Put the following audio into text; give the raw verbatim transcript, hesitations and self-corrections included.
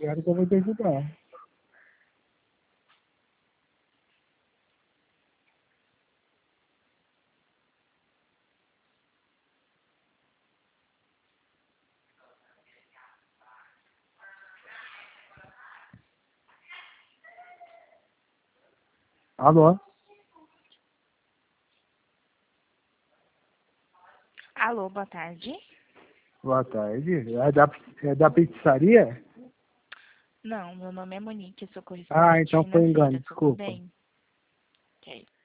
Claro que eu vou te ajudar. Alô? Alô, boa tarde. Boa tarde. É da, é da pizzaria? Não, meu nome é Monique, eu sou Ah, correspondente então foi engano, financeira, tudo desculpa. bem? Ok.